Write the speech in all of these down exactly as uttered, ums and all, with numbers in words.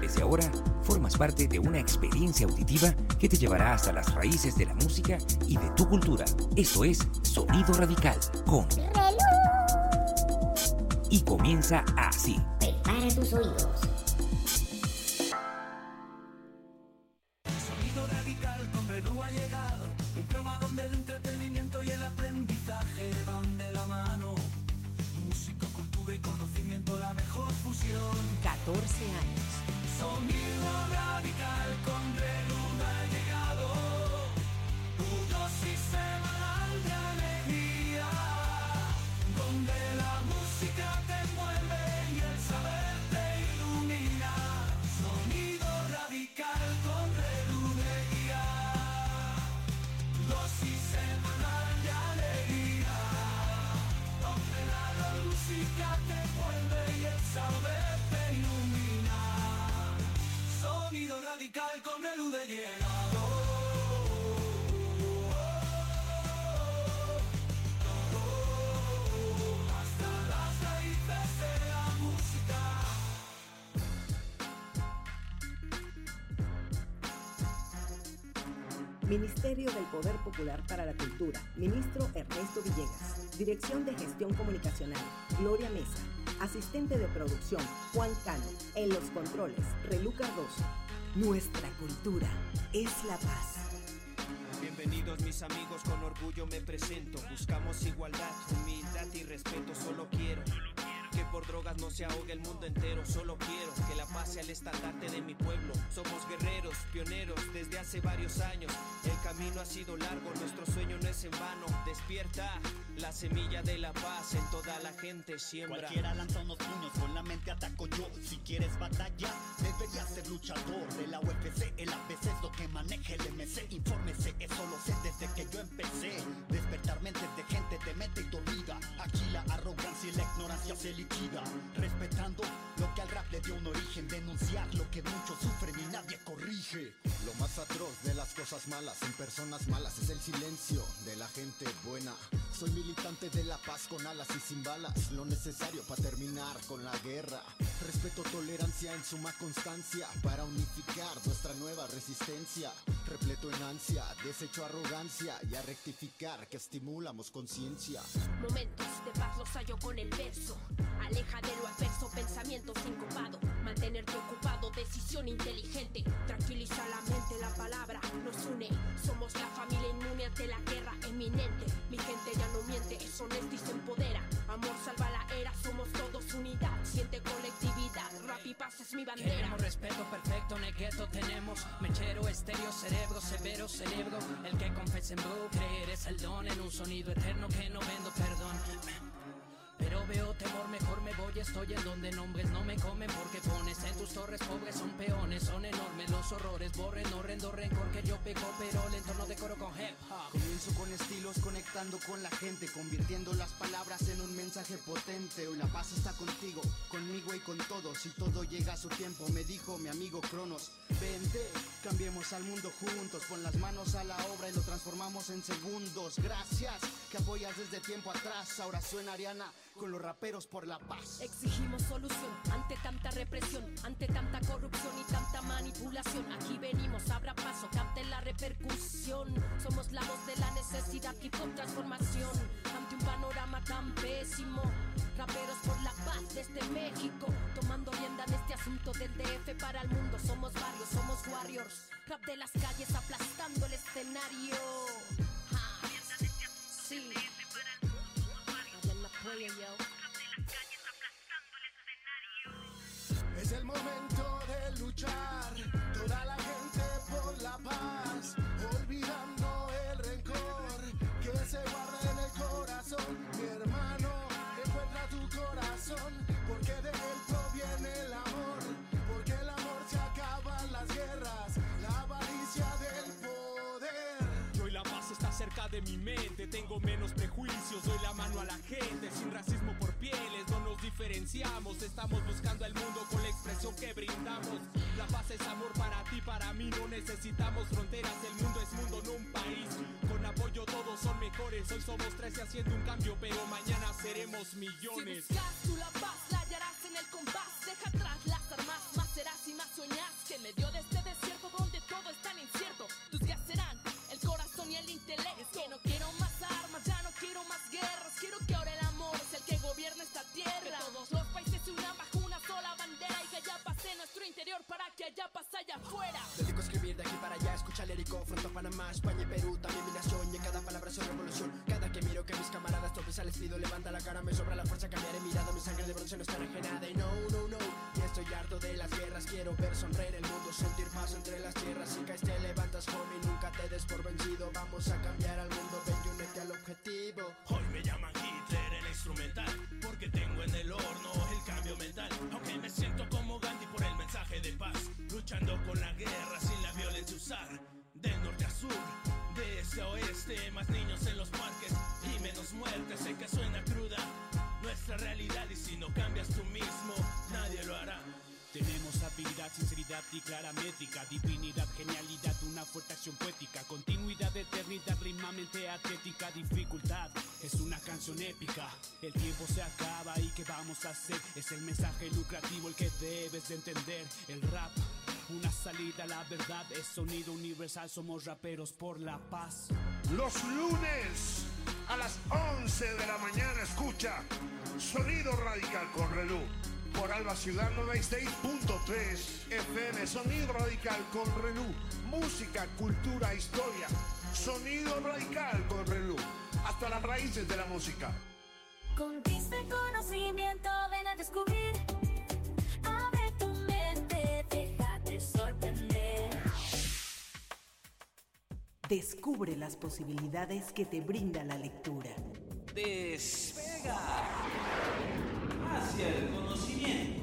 Desde ahora, formas parte de una experiencia auditiva que te llevará hasta las raíces de la música y de tu cultura. Esto es Sonido Radical con Relú. Y comienza así. Prepara tus oídos. Sonido Radical con Relú ha llegado. Un programa donde el entretenimiento y el aprendizaje van de la mano. Música, cultura y conocimiento, la mejor fusión. catorce años. Sonido Radical con Relú ha llegado. Tu dosis semanal de alegría, donde la música te envuelve y el saber te ilumina. Sonido Radical con Relú de guía. Dosis semanal de alegría, donde la música te envuelve y el saber te ilumina. Sonido Radical con Relú de llegado. Hasta las raíces de la música. Ministerio del Poder Popular para la Cultura. Ministro Ernesto Villegas. Dirección de Gestión Comunicacional, Gloria Mesa. Asistente de producción, Juan Cano. En los controles, Relú Cardoso. Nuestra cultura es la paz. Bienvenidos mis amigos, con orgullo me presento. Buscamos igualdad, humildad y respeto. Solo quiero que por drogas no se ahogue el mundo entero. Solo quiero que la paz sea el estandarte de mi pueblo. Somos guerreros, pioneros desde hace varios años. El camino ha sido largo, nuestro sueño no es en vano. Despierta, la semilla de la paz en toda la gente siembra. Cualquiera lanza unos puños, con la mente ataco yo. Si quieres batalla, deberías ser luchador. De la U F C, el A B C es lo que maneja el M C. Infórmese, eso lo sé desde que yo empecé. Despertar mentes de gente de mente y dormida. Aquí la arrogancia y la ignorancia se liquida. Respetando lo que al rap le dio un origen. Denunciar lo que muchos sufren y nadie corrige. Lo más atroz de las cosas malas en personas malas es el silencio de la gente buena. Soy militante de la paz con alas y sin balas, lo necesario para terminar con la guerra. Respeto, tolerancia en suma constancia para unificar nuestra nueva resistencia. Repleto en ansia, desecho arrogancia y a rectificar que estimulamos conciencia. Momentos de paz los hallo con el verso. Aleja de lo adverso, pensamiento sincopado. Mantenerte ocupado, decisión inteligente. Tranquiliza la mente, la palabra nos une. Somos la familia inmune ante la guerra eminente. Mi gente ya no miente, es honesta y se empodera. Amor salva la era, somos todos unidad. Siente colectividad, rap y paz es mi bandera. Queremos respeto perfecto, negueto tenemos. Mechero, estéreo, cerebro, severo, cerebro. El que confesa en bro, creer es el don. En un sonido eterno que no vendo perdón. Pero veo temor, mejor me voy, estoy en donde nombres no me comen. Porque pones en tus torres pobres, son peones, son enormes los horrores. Borren, horrendo rencor que yo peco, pero el entorno decoro con hip hop. Comienzo con estilos, conectando con la gente, convirtiendo las palabras en un mensaje potente. Hoy la paz está contigo, conmigo y con todos, y todo llega a su tiempo, me dijo mi amigo Cronos. Vente, cambiemos al mundo juntos, pon las manos a la obra y lo transformamos en segundos. Gracias, que apoyas desde tiempo atrás, ahora suena Ariana con los raperos por la paz. Exigimos solución ante tanta represión, ante tanta corrupción y tanta manipulación. Aquí venimos, abra paso, capten la repercusión. Somos la voz de la necesidad y con transformación ante un panorama tan pésimo. Raperos por la paz desde México, tomando rienda en este asunto del D F para el mundo. Somos varios, somos warriors. Rap de las calles aplastando el escenario. Ja. Sí. Es el momento de luchar, toda la gente por la paz, olvidando el rencor que se guarda en el corazón. Mi hermano, encuentra tu corazón, porque de él proviene el amor, porque el amor se acaba en las guerras, la avaricia del poder. Yo y la paz está cerca de mi mente, tengo menos prejuicios, doy la mano a la gente, sin racismo por pieles, no nos diferenciamos, estamos buscando el mundo con la expresión que brindamos. La paz es amor para ti, para mí, no necesitamos fronteras, el mundo es mundo, no un país. Con apoyo todos son mejores, hoy somos trece haciendo un cambio, pero mañana seremos millones. Si buscas tú la paz, la hallarás en el compás, deja atrás las armas, más serás y más soñar. España y Perú, también mi nación. Y en cada palabra soy revolución. Cada que miro que mis camaradas tropezan les pido, levanta la cara, me sobra la fuerza, cambiaré mirada. Mi sangre de bronce no está enajenada. Y no, no, no, y estoy harto de las guerras. Quiero ver sonreír el mundo, sentir paz entre las tierras. Si caes te levantas, homie, nunca te des por vencido. Vamos a cambiar al mundo, ven y únete al objetivo. Hoy me llaman Hitler, el instrumental, porque tengo en el horno el cambio mental. Aunque me siento como Gandhi por el mensaje de paz, luchando con la guerra sin la violencia usar. Del norte a sur, de este a oeste, más niños en los parques y menos muertes. Sé que suena cruda nuestra realidad, y si no cambias tú mismo, nadie lo hará. Tenemos habilidad, sinceridad y clara métrica, divinidad, genialidad, una fuerte acción poética, continuidad, eternidad, rimamente atlética, dificultad, es una canción épica, el tiempo se acaba y ¿qué vamos a hacer? Es el mensaje lucrativo el que debes de entender, el rap, una salida a la verdad, es sonido universal, somos raperos por la paz. Los lunes a las once de la mañana escucha Sonido Radical con Relú por Alba Ciudad noventa y seis punto tres F M. Sonido Radical con Relú, música, cultura, historia. Sonido Radical con Relú, hasta las raíces de la música. Conquista el conocimiento, ven a descubrir. Abre tu mente, déjate sorprender. Descubre las posibilidades que te brinda la lectura. Despega hacia el conocimiento.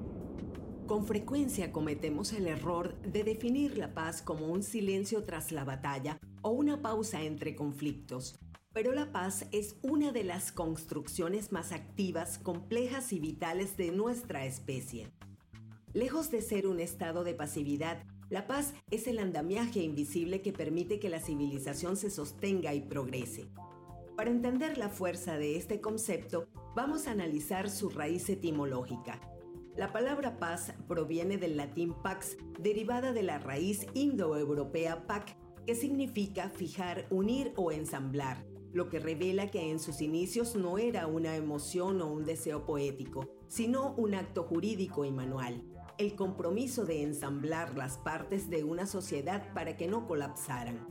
Con frecuencia cometemos el error de definir la paz como un silencio tras la batalla o una pausa entre conflictos. Pero la paz es una de las construcciones más activas, complejas y vitales de nuestra especie. Lejos de ser un estado de pasividad, la paz es el andamiaje invisible que permite que la civilización se sostenga y progrese. Para entender la fuerza de este concepto, vamos a analizar su raíz etimológica. La palabra paz proviene del latín pax, derivada de la raíz indoeuropea pac, que significa fijar, unir o ensamblar, lo que revela que en sus inicios no era una emoción o un deseo poético, sino un acto jurídico y manual, el compromiso de ensamblar las partes de una sociedad para que no colapsaran.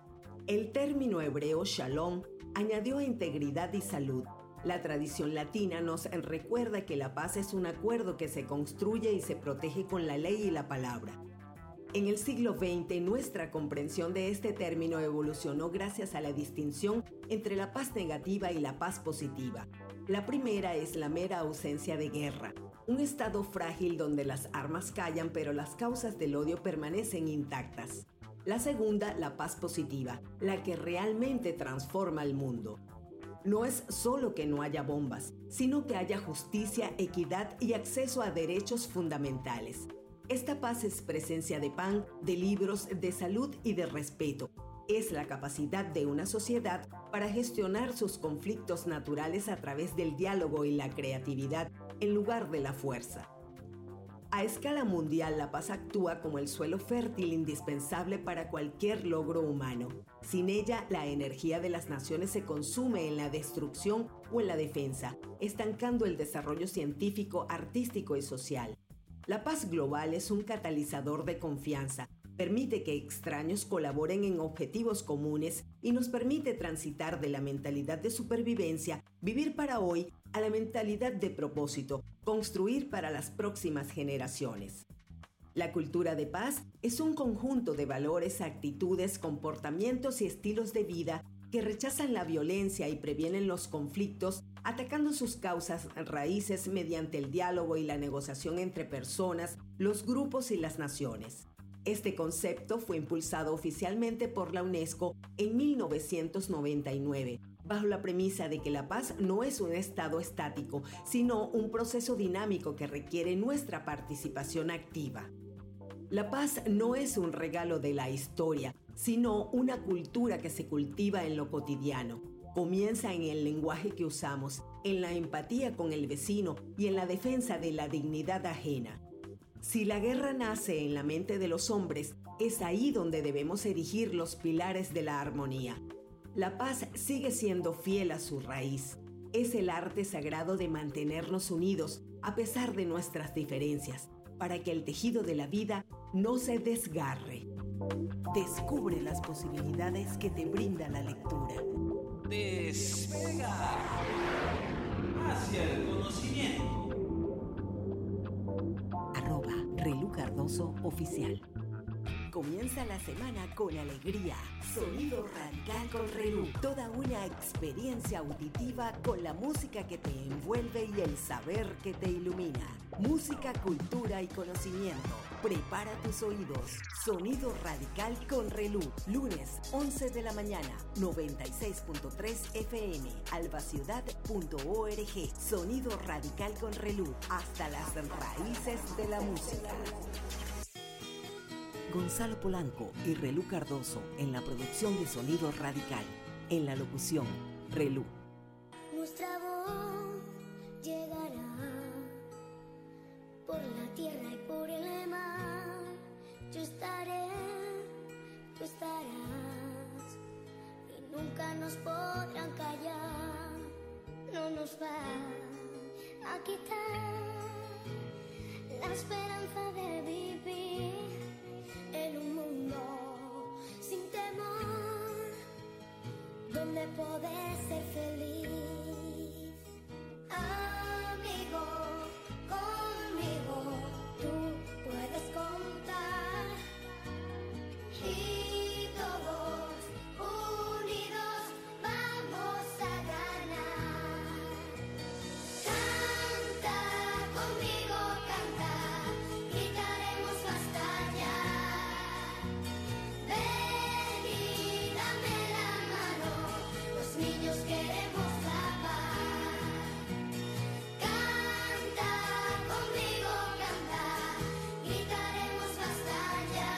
El término hebreo shalom añadió integridad y salud. La tradición latina nos recuerda que la paz es un acuerdo que se construye y se protege con la ley y la palabra. En el siglo veinte, nuestra comprensión de este término evolucionó gracias a la distinción entre la paz negativa y la paz positiva. La primera es la mera ausencia de guerra, un estado frágil donde las armas callan pero las causas del odio permanecen intactas. La segunda, la paz positiva, la que realmente transforma el mundo. No es solo que no haya bombas, sino que haya justicia, equidad y acceso a derechos fundamentales. Esta paz es presencia de pan, de libros, de salud y de respeto. Es la capacidad de una sociedad para gestionar sus conflictos naturales a través del diálogo y la creatividad, en lugar de la fuerza. A escala mundial, la paz actúa como el suelo fértil indispensable para cualquier logro humano. Sin ella, la energía de las naciones se consume en la destrucción o en la defensa, estancando el desarrollo científico, artístico y social. La paz global es un catalizador de confianza, permite que extraños colaboren en objetivos comunes y nos permite transitar de la mentalidad de supervivencia, vivir para hoy, a la mentalidad de propósito, construir para las próximas generaciones. La cultura de paz es un conjunto de valores, actitudes, comportamientos y estilos de vida que rechazan la violencia y previenen los conflictos, atacando sus causas raíces mediante el diálogo y la negociación entre personas, los grupos y las naciones. Este concepto fue impulsado oficialmente por la UNESCO en mil novecientos noventa y nueve, bajo la premisa de que la paz no es un estado estático, sino un proceso dinámico que requiere nuestra participación activa. La paz no es un regalo de la historia, sino una cultura que se cultiva en lo cotidiano. Comienza en el lenguaje que usamos, en la empatía con el vecino y en la defensa de la dignidad ajena. Si la guerra nace en la mente de los hombres, es ahí donde debemos erigir los pilares de la armonía. La paz sigue siendo fiel a su raíz. Es el arte sagrado de mantenernos unidos a pesar de nuestras diferencias, para que el tejido de la vida no se desgarre. Descubre las posibilidades que te brinda la lectura. Despega hacia el conocimiento. Arroba Relú Cardoso Oficial. Comienza la semana con alegría. Sonido Radical con Relú. Toda una experiencia auditiva con la música que te envuelve y el saber que te ilumina. Música, cultura y conocimiento. Prepara tus oídos. Sonido Radical con Relú. Lunes, once de la mañana, noventa y seis punto tres F M. albaciudad punto org. Sonido Radical con Relú. Hasta las raíces de la música. Gonzalo Polanco y Relú Cardoso en la producción de Sonido Radical. En la locución, Relú. Nuestra voz llegará por la tierra y por el mar. Yo estaré, tú estarás y nunca nos podrán callar. No nos va a quitar la esperanza de vivir en un mundo sin temor, donde poder ser feliz. Amigo, conmigo tú puedes contar y todos unidos vamos a ganar. Canta conmigo, canta, gritaremos basta ya. Ven y dame la mano, los niños queremos la paz. Canta conmigo, canta, gritaremos basta ya.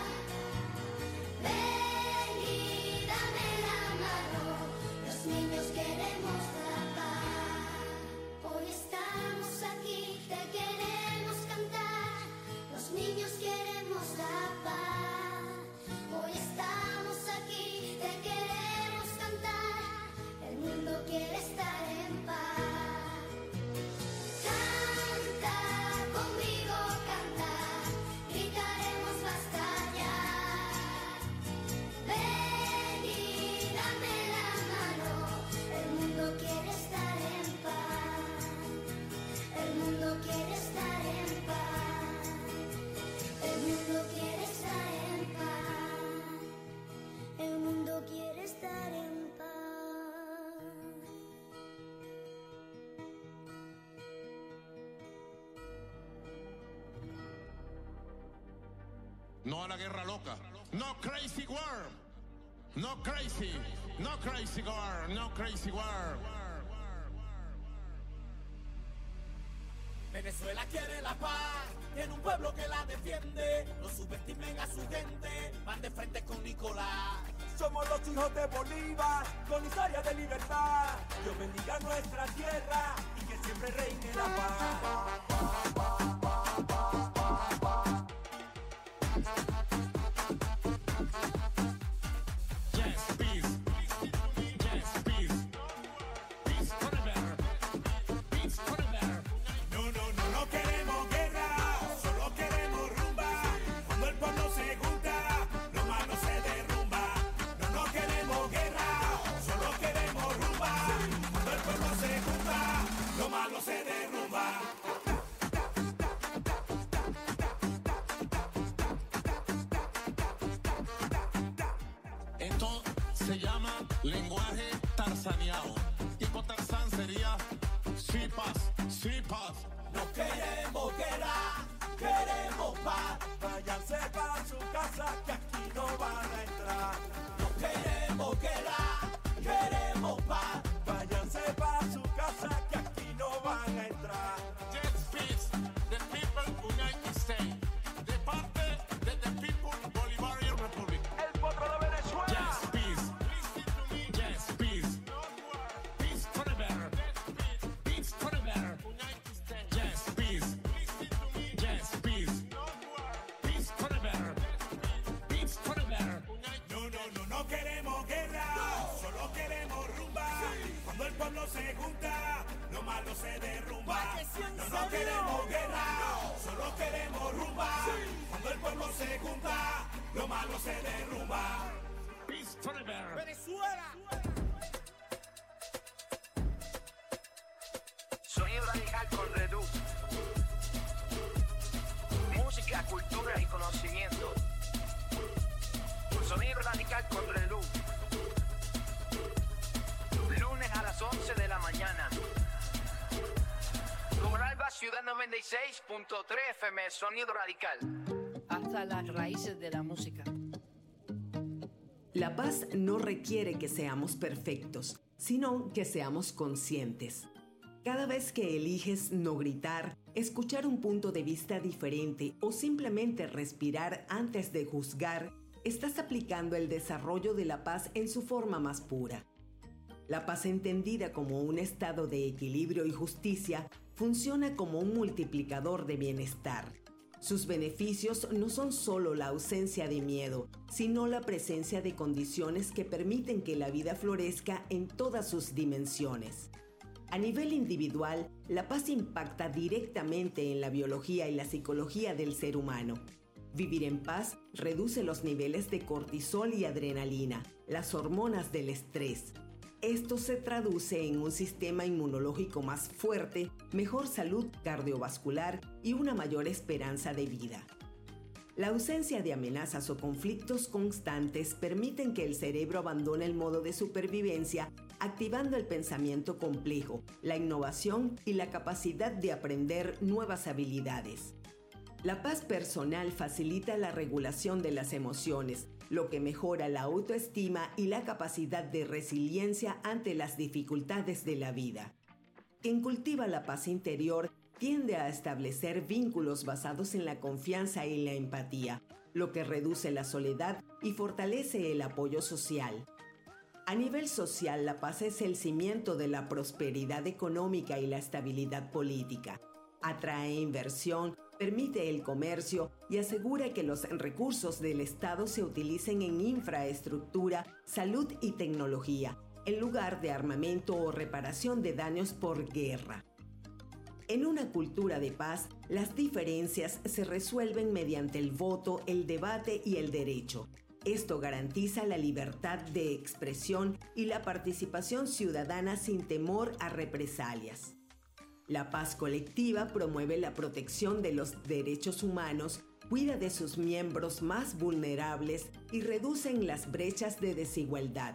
Ven y dame la mano, los niños queremos la paz. Hoy estamos aquí, te queremos cantar, los niños queremos la paz. Hoy estamos aquí, te queremos cantar, el mundo quiere estar en paz. Canta conmigo, canta, gritaremos basta ya. Ven y dame la mano, el mundo quiere estar en paz. El mundo quiere estar en paz. El mundo quiere estar en paz. El mundo quiere estar en paz. No a la guerra loca. No crazy war. No crazy. No crazy war. No crazy war. Venezuela quiere la paz, tiene un pueblo que la defiende. No subestimen a su gente, van de frente con Nicolás. Somos los hijos de Bolívar, con historia de libertad. Dios bendiga nuestra tierra y que siempre reine la paz. Yes, peace. Yes, peace. Peace forever. Peace forever. No, no, no, no queremos guerra, solo queremos rumba. Cuando el pueblo se junta, lo malo se derrumba. No, no queremos guerra, solo queremos rumba. Cuando el pueblo se junta, lo malo se derrumba. Esto se llama lenguaje tarzaneado. Tipo Tarzán sería sí paz, sí paz. No queremos guerra, queremos paz. Váyanse para su casa que aquí no van a entrar. No queremos guerra, queremos paz. Váyanse para su casa que aquí no van a entrar. Yes, peace. The people United States. De parte de the people Bolivarian Republic. El potro de Venezuela. Yes, peace. Listen to me. Yes, peace. Peace forever. Peace forever. United States. Yes, peace. Listen to me. Yes, peace. Peace forever. Peace forever. No, no, no, no queremos guerra, solo queremos rumba. Cuando el pueblo se junta, lo malo se derrumba. No, no queremos guerra, solo queremos rumba. Cuando el pueblo se junta, lo malo se derrumba. Peace forever. Venezuela. Sonido radical con Redu. Música, cultura y conocimiento. Sonido radical con Redu. Lunes a las once de la mañana. Por Alba Ciudad noventa y seis punto tres F M, Sonido Radical. Hasta las raíces de la música. La paz no requiere que seamos perfectos, sino que seamos conscientes. Cada vez que eliges no gritar, escuchar un punto de vista diferente o simplemente respirar antes de juzgar, estás aplicando el desarrollo de la paz en su forma más pura. La paz, entendida como un estado de equilibrio y justicia, funciona como un multiplicador de bienestar. Sus beneficios no son solo la ausencia de miedo, sino la presencia de condiciones que permiten que la vida florezca en todas sus dimensiones. A nivel individual, la paz impacta directamente en la biología y la psicología del ser humano. Vivir en paz reduce los niveles de cortisol y adrenalina, las hormonas del estrés. Esto se traduce en un sistema inmunológico más fuerte, mejor salud cardiovascular y una mayor esperanza de vida. La ausencia de amenazas o conflictos constantes permiten que el cerebro abandone el modo de supervivencia, activando el pensamiento complejo, la innovación y la capacidad de aprender nuevas habilidades. La paz personal facilita la regulación de las emociones, lo que mejora la autoestima y la capacidad de resiliencia ante las dificultades de la vida. Quien cultiva la paz interior tiende a establecer vínculos basados en la confianza y la empatía, lo que reduce la soledad y fortalece el apoyo social. A nivel social, la paz es el cimiento de la prosperidad económica y la estabilidad política. Atrae inversión, permite el comercio y asegura que los recursos del Estado se utilicen en infraestructura, salud y tecnología, en lugar de armamento o reparación de daños por guerra. En una cultura de paz, las diferencias se resuelven mediante el voto, el debate y el derecho. Esto garantiza la libertad de expresión y la participación ciudadana sin temor a represalias. La paz colectiva promueve la protección de los derechos humanos, cuida de sus miembros más vulnerables y reduce las brechas de desigualdad.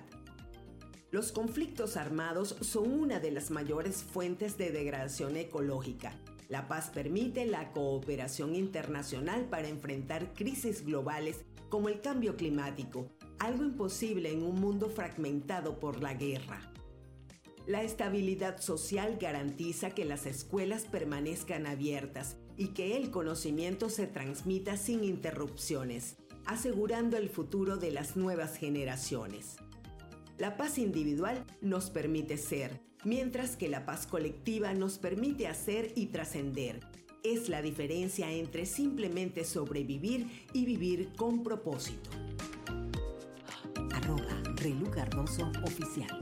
Los conflictos armados son una de las mayores fuentes de degradación ecológica. La paz permite la cooperación internacional para enfrentar crisis globales como el cambio climático, algo imposible en un mundo fragmentado por la guerra. La estabilidad social garantiza que las escuelas permanezcan abiertas y que el conocimiento se transmita sin interrupciones, asegurando el futuro de las nuevas generaciones. La paz individual nos permite ser, mientras que la paz colectiva nos permite hacer y trascender. Es la diferencia entre simplemente sobrevivir y vivir con propósito. Arroba Relu Cardoso Oficial.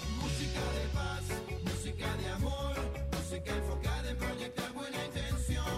Música de paz, música de amor, música enfocada en proyectar buena intención.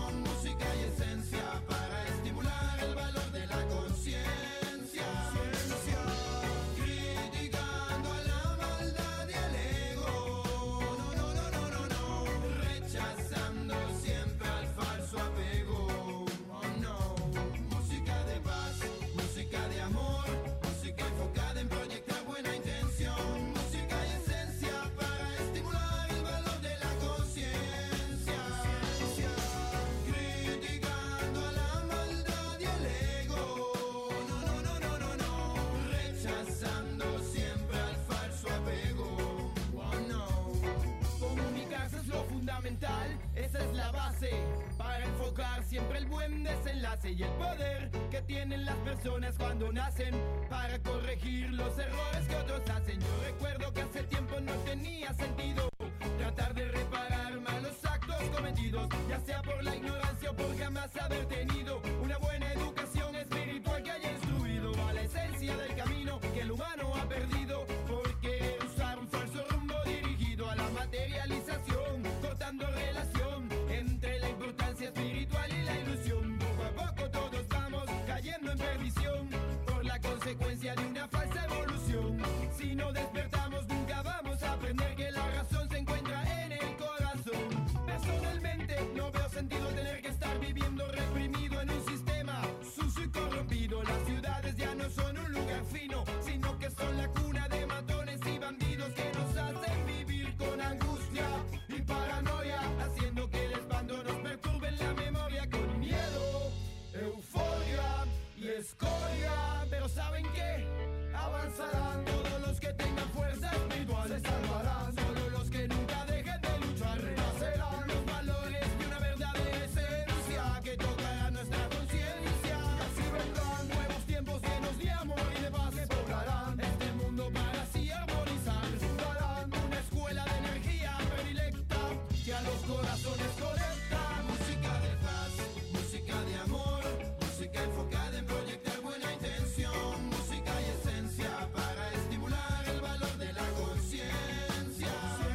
para enfocar siempre el buen desenlace y el poder que tienen las personas cuando nacen para corregir los errores que otros hacen. Yo recuerdo que hace tiempo no tenía sentido tratar de reparar malos actos cometidos, ya sea por la ignorancia o por jamás haber tenido una buena educación espiritual que haya instruido a la esencia del camino que el humano ha perdido por querer usar un falso rumbo dirigido a la materialización, cortando relación entre la importancia espiritual y la ilusión. Poco a poco todos vamos cayendo en perdición por la consecuencia de una falsa evolución. Si no despertamos nunca vamos a aprender que la razón se encuentra en el corazón. Personalmente no veo sentido tener que estar viviendo reprimido en un sistema sucio y corrompido. Las ciudades ya no son un lugar fino, sino que son la cuna de matones y bandidos que nos hacen vivir con angustia y paranoia, haciendo que el espanto nos perturbe en la memoria con miedo, euforia y escoria. Pero ¿saben qué? Avanzarán todos los que tengan fuerza espiritual, se salvarán solo los que nunca dejen de luchar, renacerán los valores de una verdadera esencia que tocará nuestra conciencia. Y así vendrán nuevos tiempos llenos de amor y de paz que poblarán este mundo para así armonizar. Fundarán una escuela de energía predilecta que a los corazones conecta. Música de paz, música de amor, música enfocada en proyectar buena intención, música y esencia para estimular el valor de la conciencia.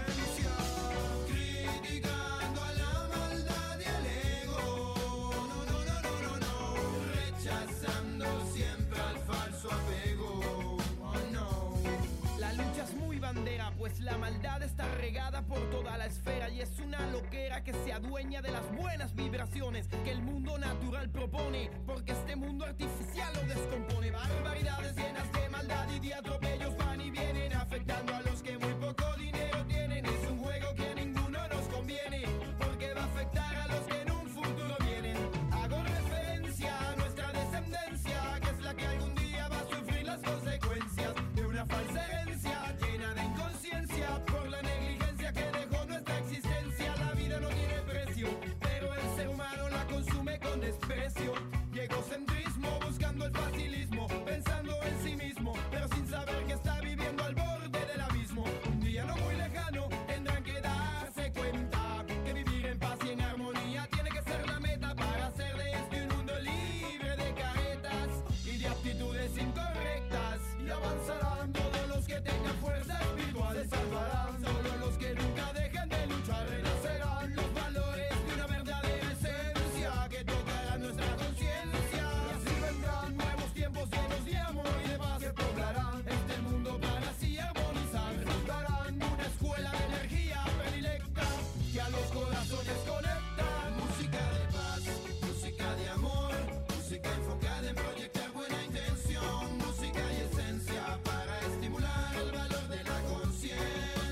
Criticando a la maldad y al ego, no, no, no, no, no, no, rechazando siempre al falso apego. Oh no. La lucha es muy bandera, pues la maldad está regada por toda la esfera y es una loquera que se adueña de las buenas vibraciones que el mundo natural propone, porque este mundo artificial lo descompone. Barbaridades llenas de maldad y de atropellos van y vienen, afectando a los que muy poco dinero tienen. Es un juego que a ninguno nos conviene, porque va a afectar a los que en un futuro vienen. Hago referencia a nuestra descendencia, que es la que algún día va a sufrir las consecuencias de una falsa herencia llena de inconsciencia por la negligencia que dejó nuestra existencia. La vida no tiene precio, pero el ser humano la consume con desprecio y egocentrismo, buscando el facilismo, pensando en sí mismo, pero sin saber que está viviendo al borde del abismo. Un día no muy lejano tendrán que darse cuenta que vivir en paz y en armonía tiene que ser la meta para hacer de este un mundo libre de caretas y de actitudes incorrectas. Y avanzarán todos los que tengan fuerza espiritual, se salvarán solo los que nunca dejen de luchar, renacerán los valores de una verdadera esencia que tocará nuestra conciencia. Y así vendrán nuevos tiempos llenos de amor y de paz que poblarán este mundo para así armonizar. Fundarán una escuela de energía predilecta que a los corazones conecta. Música de paz, música de amor, música enfocada en proyectar buena intención, música y esencia para estimular el valor de la conciencia.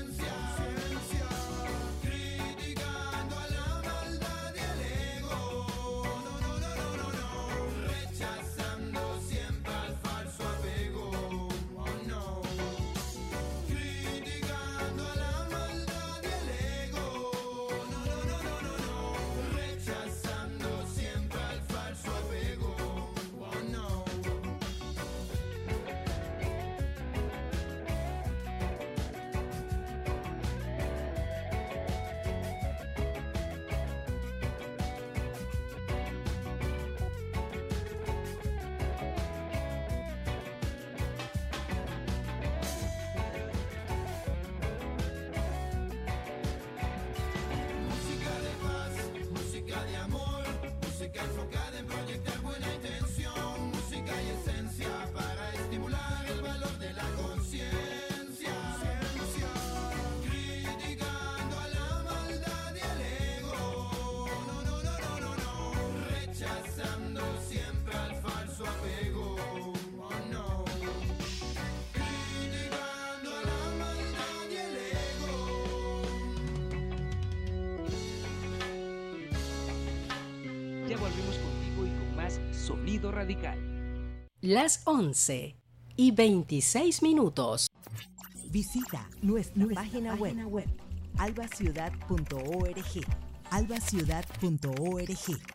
Criticando a la maldad y al ego, no, no, no, no, no, no, rechazando siempre al falso apego. Oh no. Criticando a la maldad y al ego, no, no, no, no, no, no, rechazando siempre al falso apego. Oh no. Música de paz, música de amor, música enfocada en proyectar buena intención, música y esencia para estimular el valor de la conciencia. Criticando a la maldad y al ego, no, no, no, no, no, no, rechazando siempre al falso apego. Oh no. Criticando a la maldad y al ego. Ya volvemos contigo y con más Sonido Radical. Las once y veintiséis minutos. Visita nuestra, nuestra página, página web, web alba ciudad punto org. alba ciudad punto org.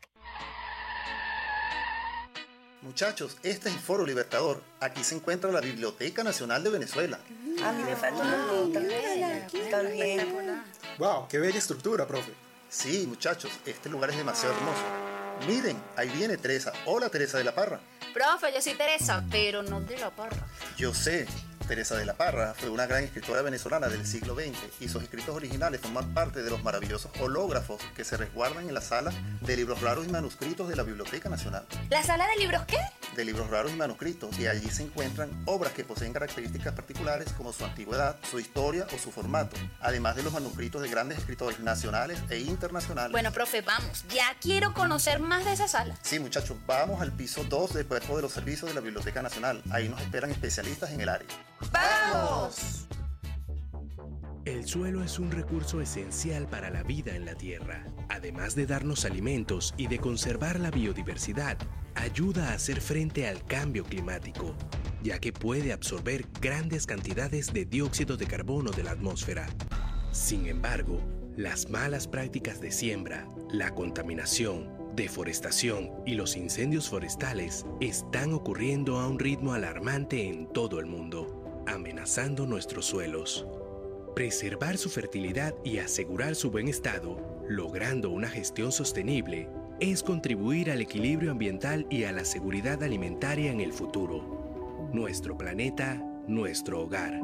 Muchachos, este es el Foro Libertador. Aquí se encuentra la Biblioteca Nacional de Venezuela. A mí me falta una nota. También. Wow, qué bella estructura, profe. Sí, muchachos, este lugar es demasiado hermoso. Miren, ahí viene Teresa. Hola, Teresa de la Parra. Profe, yo soy Teresa, pero no de la Parra. Yo sé. Teresa de la Parra fue una gran escritora venezolana del siglo veinte y sus escritos originales forman parte de los maravillosos hológrafos que se resguardan en la sala de libros raros y manuscritos de la Biblioteca Nacional. ¿La sala de libros qué? De libros raros y manuscritos, y allí se encuentran obras que poseen características particulares como su antigüedad, su historia o su formato, además de los manuscritos de grandes escritores nacionales e internacionales. Bueno, profe, vamos, ya quiero conocer más de esa sala. Sí, muchachos, vamos al piso dos del cuerpo de los servicios de la Biblioteca Nacional. Ahí nos esperan especialistas en el área. ¡Vamos! El suelo es un recurso esencial para la vida en la Tierra. Además de darnos alimentos y de conservar la biodiversidad, ayuda a hacer frente al cambio climático, ya que puede absorber grandes cantidades de dióxido de carbono de la atmósfera. Sin embargo, las malas prácticas de siembra, la contaminación, deforestación y los incendios forestales están ocurriendo a un ritmo alarmante en todo el mundo, amenazando nuestros suelos. Preservar su fertilidad y asegurar su buen estado, logrando una gestión sostenible, es contribuir al equilibrio ambiental y a la seguridad alimentaria en el futuro. Nuestro planeta, nuestro hogar.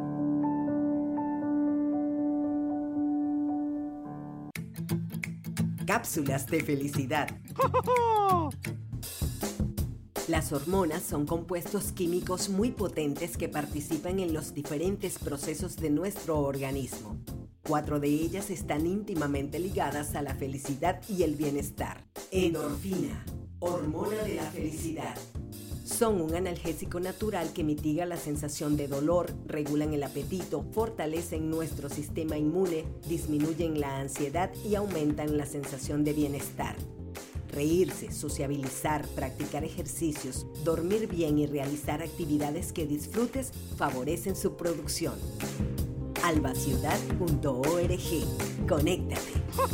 Cápsulas de felicidad. Las hormonas son compuestos químicos muy potentes que participan en los diferentes procesos de nuestro organismo. Cuatro de ellas están íntimamente ligadas a la felicidad y el bienestar. Endorfina, hormona de la felicidad. Son un analgésico natural que mitiga la sensación de dolor, regulan el apetito, fortalecen nuestro sistema inmune, disminuyen la ansiedad y aumentan la sensación de bienestar. Reírse, sociabilizar, practicar ejercicios, dormir bien y realizar actividades que disfrutes favorecen su producción. alba ciudad punto org. Conéctate.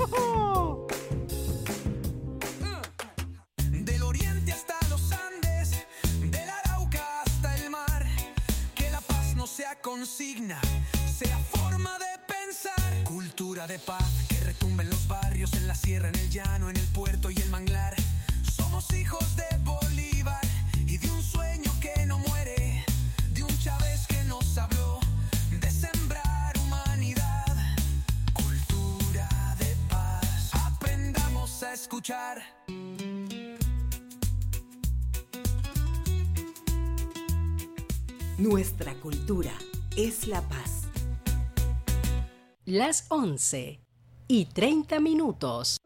Del oriente hasta los Andes, del Arauca hasta el mar, que la paz no sea consigna, sea forma de pensar. Cultura de paz que retumba en los barrios, en la sierra, en el llano, en el puerto y el manglar. Somos hijos de Bolívar y de un sueño que no muere, de un Chávez que nos habló de sembrar humanidad. Cultura de paz, aprendamos a escuchar. Nuestra cultura es la paz. Las once y treinta minutos.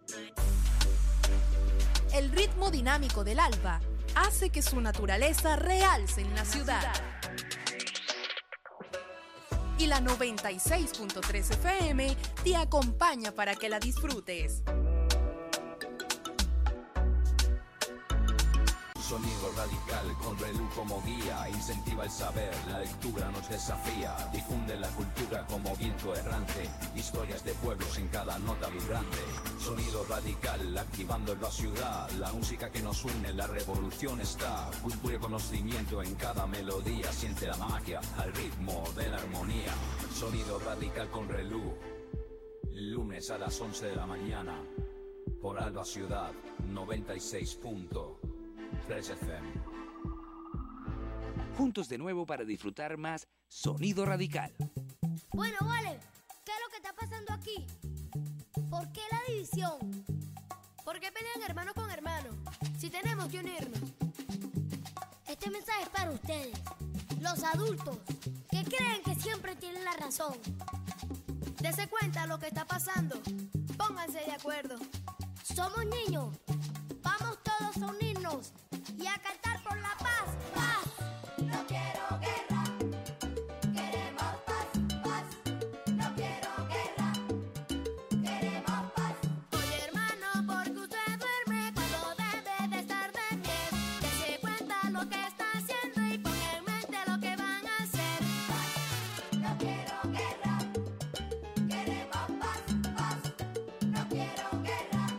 El ritmo dinámico del alba hace que su naturaleza realce en la ciudad. Y la noventa y seis punto tres F M te acompaña para que la disfrutes. Sonido radical con Relú como guía, incentiva el saber, la lectura nos desafía, difunde la cultura como viento errante, historias de pueblos en cada nota vibrante. Sonido radical, activando la ciudad, la música que nos une, la revolución está, cultura y conocimiento en cada melodía, siente la magia al ritmo de la armonía. Sonido radical con Relú, lunes a las once de la mañana, por Alba Ciudad noventa y seis punto tres F M. Juntos de nuevo para disfrutar más Sonido Radical. Bueno, vale, ¿qué es lo que está pasando aquí? ¿Por qué la división? ¿Por qué pelean hermano con hermano? Si tenemos que unirnos. Este mensaje es para ustedes, los adultos, que creen que siempre tienen la razón. Dese cuenta lo que está pasando. Pónganse de acuerdo. Somos niños. Vamos todos a unirnos y a cantar por la paz. ¡Paz! No quiero guerra. Queremos paz, paz. No quiero guerra. Queremos paz. Oye, hermano, porque usted duerme cuando debe de estar de pie. Dese cuenta lo que está haciendo y ponga en mente lo que van a hacer. Paz. No quiero guerra. Queremos paz, paz. No quiero guerra.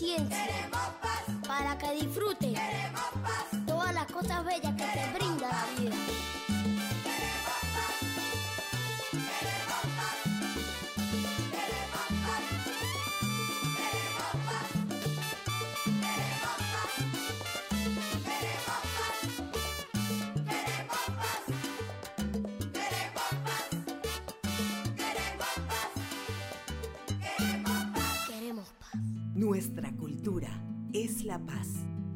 conciencia. Queremos paz. Para que disfruten. Queremos paz. Todas las cosas bellas que te brinda la vida. Queremos paz. Queremos paz. Queremos paz. Queremos paz. Queremos paz. Queremos paz. Queremos paz. Queremos paz. Queremos paz. Queremos paz. Queremos paz. Nuestra cultura es la paz.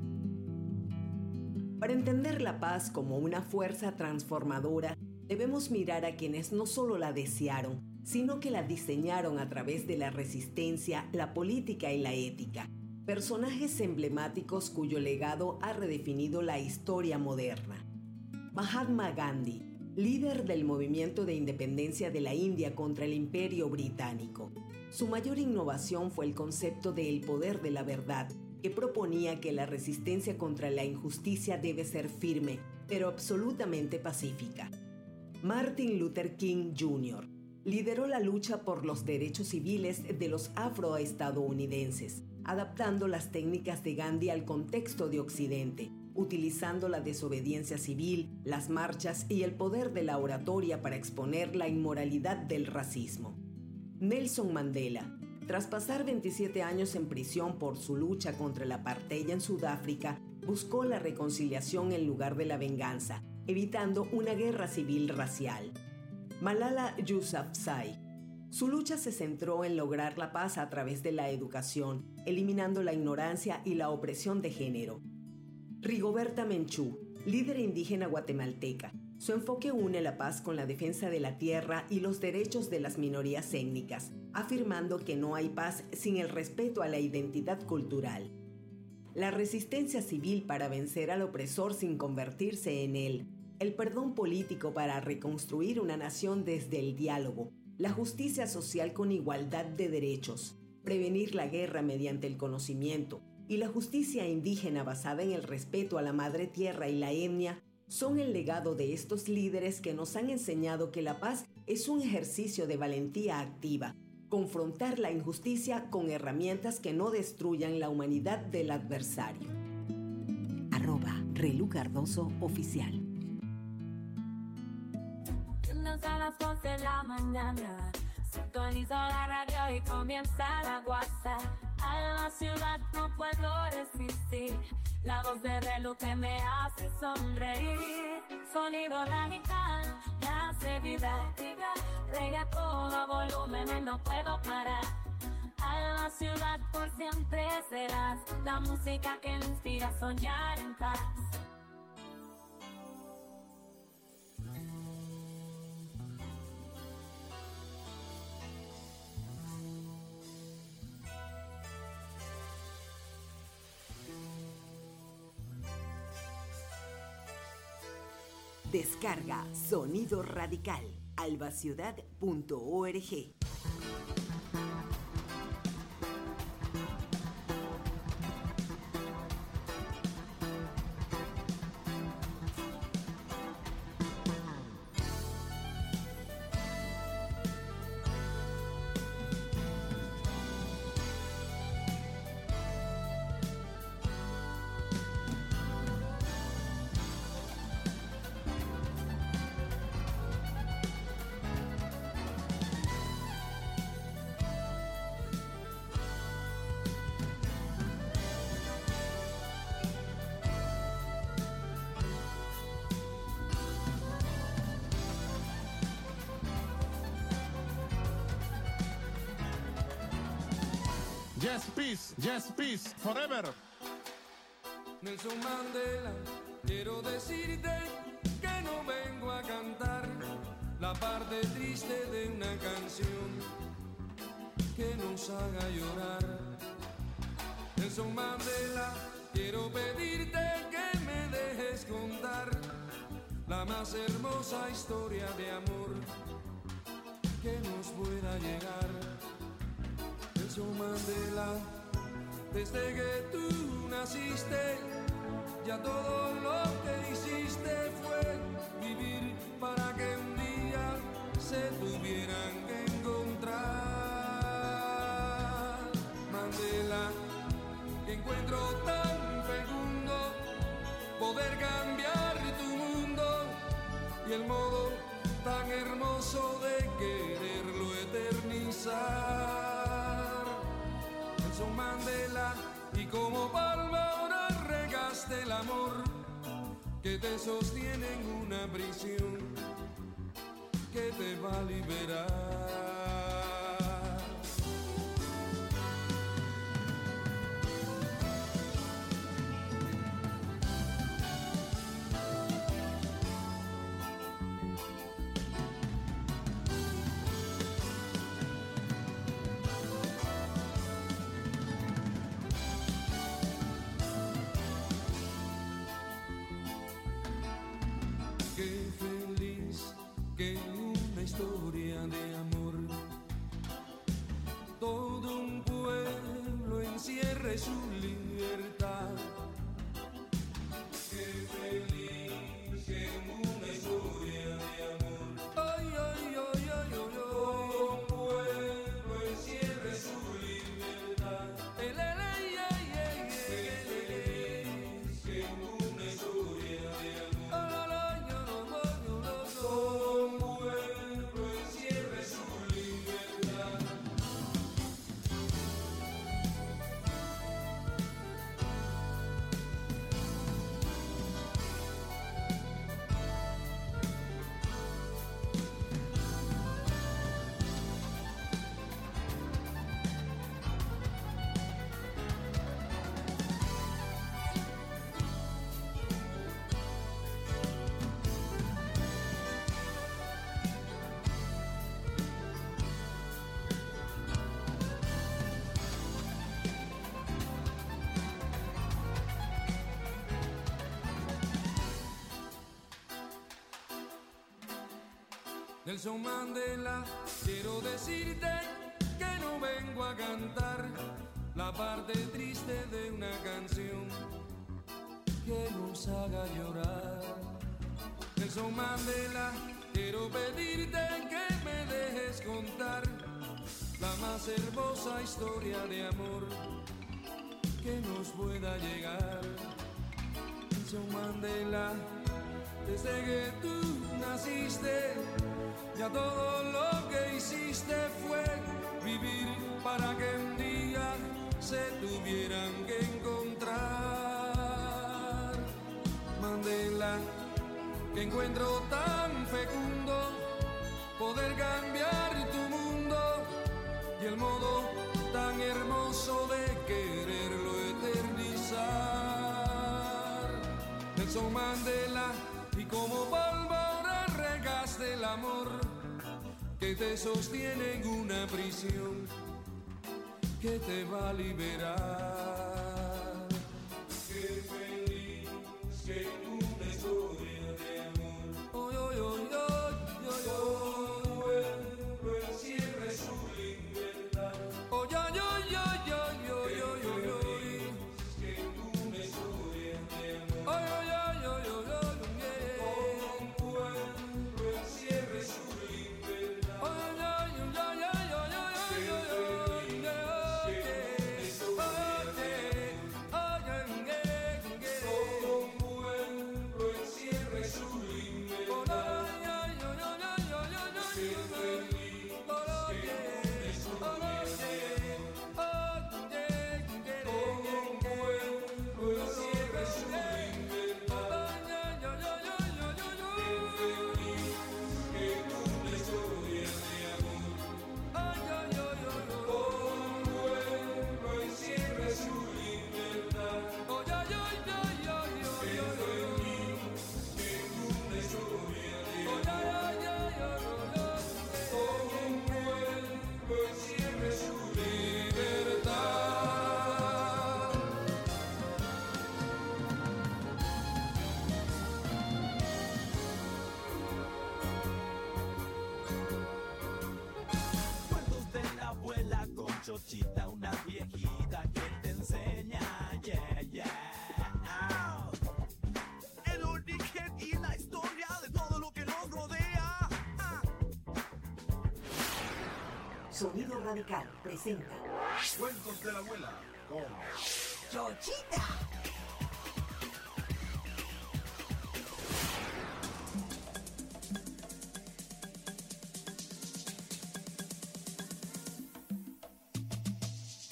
Para entender la paz como una fuerza transformadora, debemos mirar a quienes no solo la desearon, sino que la diseñaron a través de la resistencia, la política y la ética. Personajes emblemáticos cuyo legado ha redefinido la historia moderna. Mahatma Gandhi, líder del movimiento de independencia de la India contra el Imperio Británico. Su mayor innovación fue el concepto de el poder de la verdad, que proponía que la resistencia contra la injusticia debe ser firme, pero absolutamente pacífica. Martin Luther King junior lideró la lucha por los derechos civiles de los afroestadounidenses, adaptando las técnicas de Gandhi al contexto de Occidente, utilizando la desobediencia civil, las marchas y el poder de la oratoria para exponer la inmoralidad del racismo. Nelson Mandela, tras pasar veintisiete años en prisión por su lucha contra el apartheid en Sudáfrica, buscó la reconciliación en lugar de la venganza, evitando una guerra civil racial. Malala Yousafzai. Su lucha se centró en lograr la paz a través de la educación, eliminando la ignorancia y la opresión de género. Rigoberta Menchú, líder indígena guatemalteca. Su enfoque une la paz con la defensa de la tierra y los derechos de las minorías étnicas, afirmando que no hay paz sin el respeto a la identidad cultural. La resistencia civil para vencer al opresor sin convertirse en él, el perdón político para reconstruir una nación desde el diálogo, la justicia social con igualdad de derechos, prevenir la guerra mediante el conocimiento y la justicia indígena basada en el respeto a la madre tierra y la etnia, son el legado de estos líderes que nos han enseñado que la paz es un ejercicio de valentía activa, confrontar la injusticia con herramientas que no destruyan la humanidad del adversario. Arroba Relu Cardoso Oficial. A las dos de la mañana, sintonizo la radio y comienza la guasa. A la ciudad no puedo resistir, la voz de Relu que me hace sonreír. Sonido radical, me hace vibrar, rega todo volumen y no puedo parar. A la ciudad por siempre serás, la música que me inspira a soñar en paz. Descarga Sonido Radical, albaciudad punto org. Yes, peace, yes, peace, forever. Nelson Mandela, quiero decirte que no vengo a cantar la parte triste de una canción que nos haga llorar. Nelson Mandela, quiero pedirte que me dejes contar la más hermosa historia de amor que nos pueda llegar. Nelson Mandela, desde que tú naciste, ya todo lo que hiciste fue vivir para que un día se tuvieran que encontrar. Mandela, hermoso de quererlo eternizar. Nelson Mandela, y como palma ahora regaste el amor que te sostiene en una prisión que te va a liberar. Qué feliz que en una historia de amor todo un pueblo encierre su libertad. Qué feliz que en una historia de amor, ay, ay, ay, ay, ay, todo un pueblo encierre su libertad. El, el, el, ay, ay, ay, qué feliz que en una historia de amor. Nelson Mandela, quiero decirte que no vengo a cantar la parte triste de una canción que nos haga llorar. Nelson Mandela, quiero pedirte que me dejes contar la más hermosa historia de amor que nos pueda llegar. Nelson Mandela, desde que tú naciste, ya todo lo que hiciste fue vivir para que un día se tuvieran que encontrar. Mandela, que encuentro tan fecundo poder cambiar tu mundo y el modo tan hermoso de quererlo eternizar. Nelson Mandela, y como palma ahora regaste el amor que te sostiene en una prisión que te va a liberar. Qué feliz que en una historia de amor, oy, oy, oy, oy, oy, oy, pueblo encierre su libertad. Oy, oy, oy, oy, oy, oy, oy, oy, oy, que en una historia de amor, oy, oy, oy, oy, oy, oy, un pueblo encierre su libertad. Oy, oy, oy, oy, oy, oy, oy, Chochita, una viejita que te enseña, yeah, yeah. Oh. El origen y la historia de todo lo que nos rodea. Ah. Sonido Radical presenta Cuentos de la abuela con Chochita.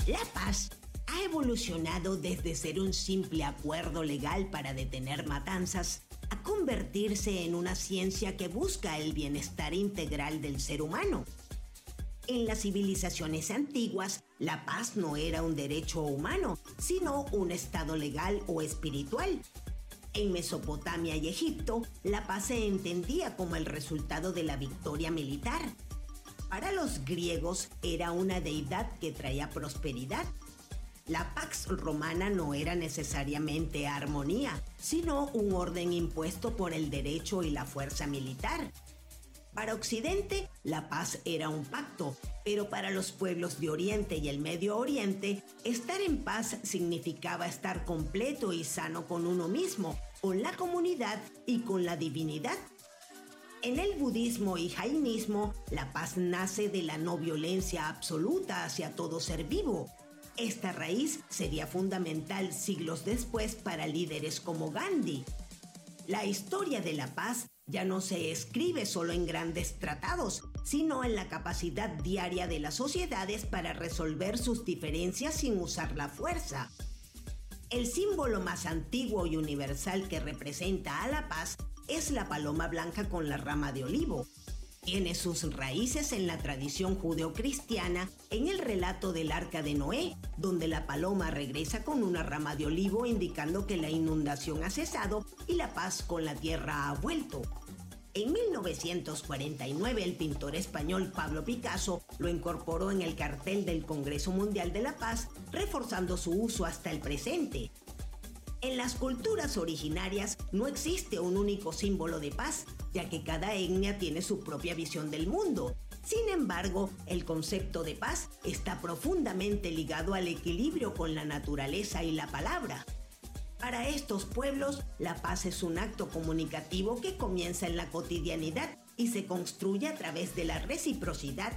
La paz ha evolucionado desde ser un simple acuerdo legal para detener matanzas a convertirse en una ciencia que busca el bienestar integral del ser humano. En las civilizaciones antiguas, la paz no era un derecho humano, sino un estado legal o espiritual. En Mesopotamia y Egipto, la paz se entendía como el resultado de la victoria militar. Para los griegos era una deidad que traía prosperidad. La Pax Romana no era necesariamente armonía, sino un orden impuesto por el derecho y la fuerza militar. Para Occidente, la paz era un pacto, pero para los pueblos de Oriente y el Medio Oriente, estar en paz significaba estar completo y sano con uno mismo, con la comunidad y con la divinidad. En el budismo y jainismo, la paz nace de la no violencia absoluta hacia todo ser vivo. Esta raíz sería fundamental siglos después para líderes como Gandhi. La historia de la paz ya no se escribe solo en grandes tratados, sino en la capacidad diaria de las sociedades para resolver sus diferencias sin usar la fuerza. El símbolo más antiguo y universal que representa a la paz es la paloma blanca con la rama de olivo. Tiene sus raíces en la tradición judeocristiana en el relato del Arca de Noé, donde la paloma regresa con una rama de olivo indicando que la inundación ha cesado y la paz con la tierra ha vuelto. En mil novecientos cuarenta y nueve, el pintor español Pablo Picasso lo incorporó en el cartel del Congreso Mundial de la Paz, reforzando su uso hasta el presente. En las culturas originarias no existe un único símbolo de paz, ya que cada etnia tiene su propia visión del mundo. Sin embargo, el concepto de paz está profundamente ligado al equilibrio con la naturaleza y la palabra. Para estos pueblos, la paz es un acto comunicativo que comienza en la cotidianidad y se construye a través de la reciprocidad.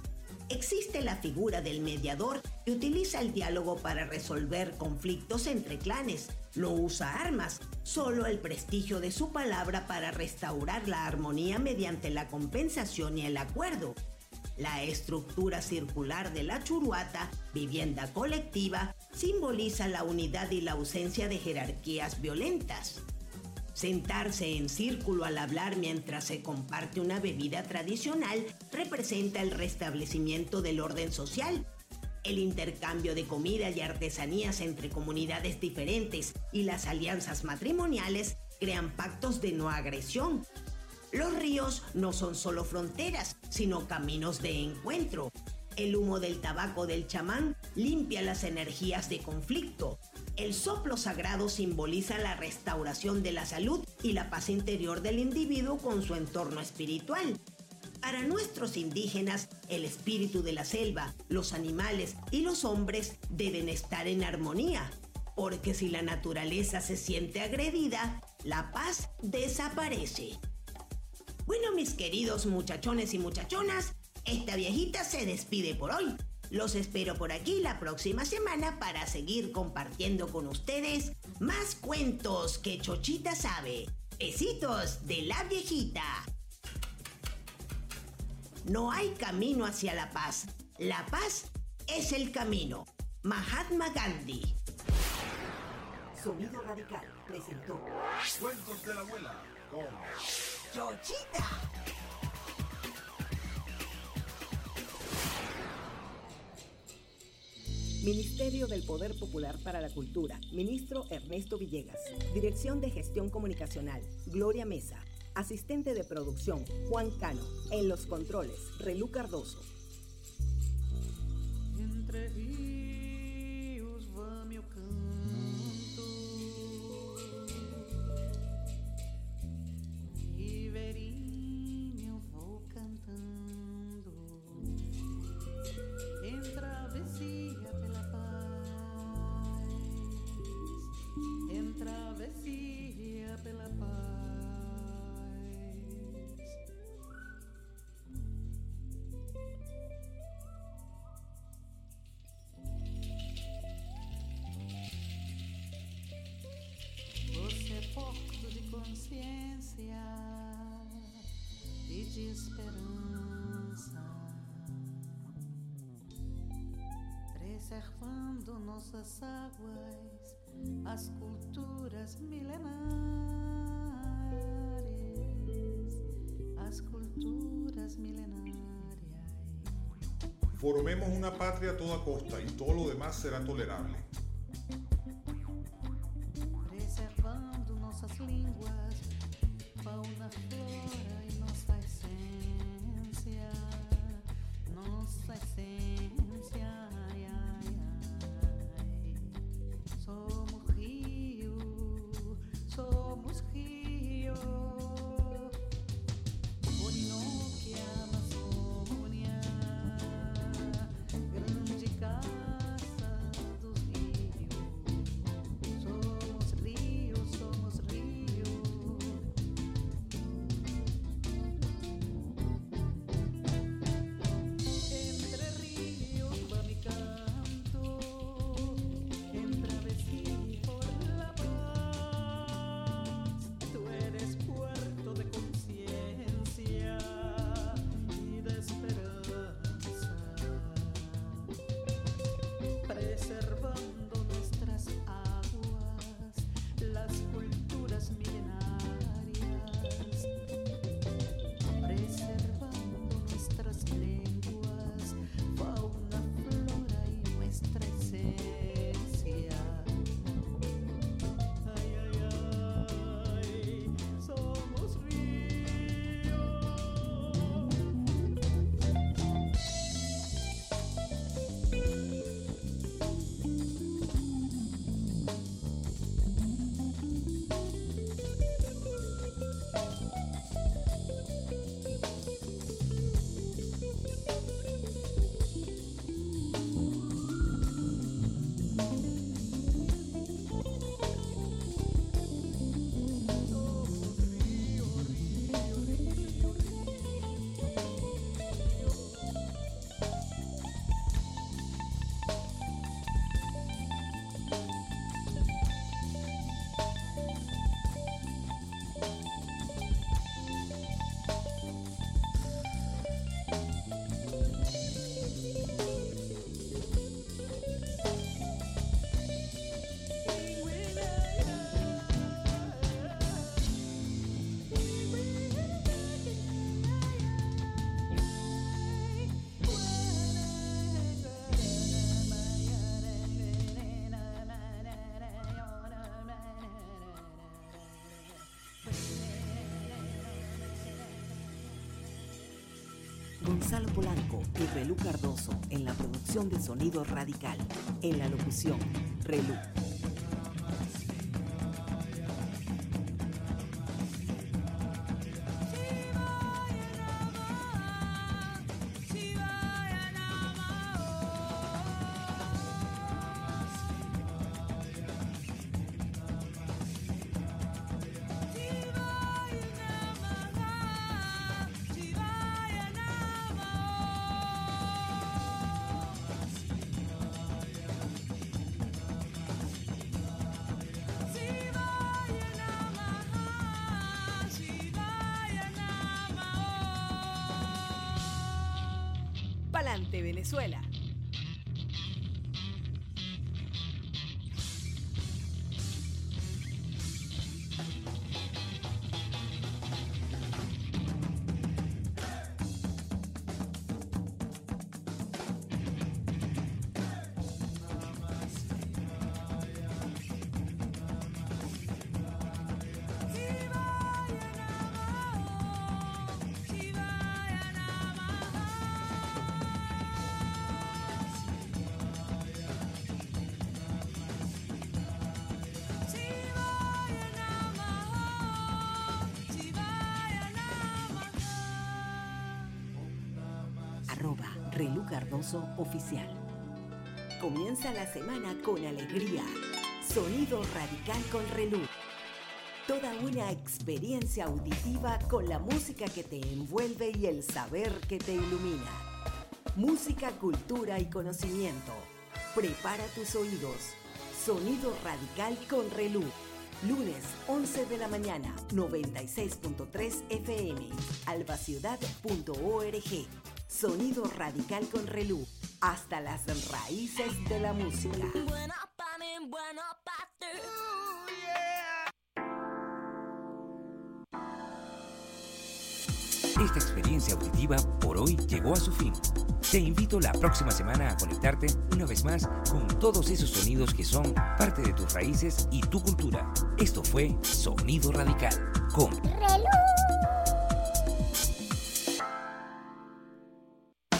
Existe la figura del mediador que utiliza el diálogo para resolver conflictos entre clanes. No usa armas, solo el prestigio de su palabra para restaurar la armonía mediante la compensación y el acuerdo. La estructura circular de la churuata, vivienda colectiva, simboliza la unidad y la ausencia de jerarquías violentas. Sentarse en círculo al hablar mientras se comparte una bebida tradicional representa el restablecimiento del orden social. El intercambio de comida y artesanías entre comunidades diferentes y las alianzas matrimoniales crean pactos de no agresión. Los ríos no son solo fronteras, sino caminos de encuentro. El humo del tabaco del chamán limpia las energías de conflicto. El soplo sagrado simboliza la restauración de la salud y la paz interior del individuo con su entorno espiritual. Para nuestros indígenas, el espíritu de la selva, los animales y los hombres deben estar en armonía, porque si la naturaleza se siente agredida, la paz desaparece. Bueno, mis queridos muchachones y muchachonas, esta viejita se despide por hoy. Los espero por aquí la próxima semana para seguir compartiendo con ustedes más cuentos que Chochita sabe. Besitos de la viejita. No hay camino hacia la paz. La paz es el camino. Mahatma Gandhi. Sonido Radical presentó Cuentos de la abuela con Chochita. Ministerio del Poder Popular para la Cultura. Ministro Ernesto Villegas. Dirección de Gestión Comunicacional. Gloria Mesa. Asistente de producción, Juan Cano. En los controles, Relú Cardoso. Entre rios va meu canto, ribeirinha eu vou cantando, em travessia pela paz, em travessia pela paz. preservando nossas águas, as culturas milenares, as culturas milenarias. Formemos una patria a toda costa y todo lo demás será tolerable. Preservando nossas línguas, fauna, flora e nossa essência, nossa essência. Ai, ai, ai. Somos rio, somos rio, Orinoquia, Amazônia, grande casa dos rios. Somos rio, somos rio. Entre ríos va mi canto, en travesía por la paz. Tú eres puerto de conciencia y de esperanza, preservando nuestras aguas, las culturas milenarias, preservando nuestras lenguas, fauna, flora y nuestra esencia. Ay, ay, ay, somos río. Gonzalo Polanco y Relú Cardoso en la producción de Sonido Radical. En la locución, Relú. Pa'lante, Venezuela. Arroba Relú Cardoso Oficial. Comienza la semana con alegría. Sonido Radical con Relú. Toda una experiencia auditiva con la música que te envuelve y el saber que te ilumina. Música, cultura y conocimiento. Prepara tus oídos. Sonido Radical con Relú. Lunes, once de la mañana, noventa y seis punto tres F M, albaciudad punto org. Sonido Radical con Relú. hasta las raíces de la música. Esta experiencia auditiva por hoy llegó a su fin. Te invito la próxima semana a conectarte una vez más con todos esos sonidos que son parte de tus raíces y tu cultura. Esto fue Sonido Radical con Relú.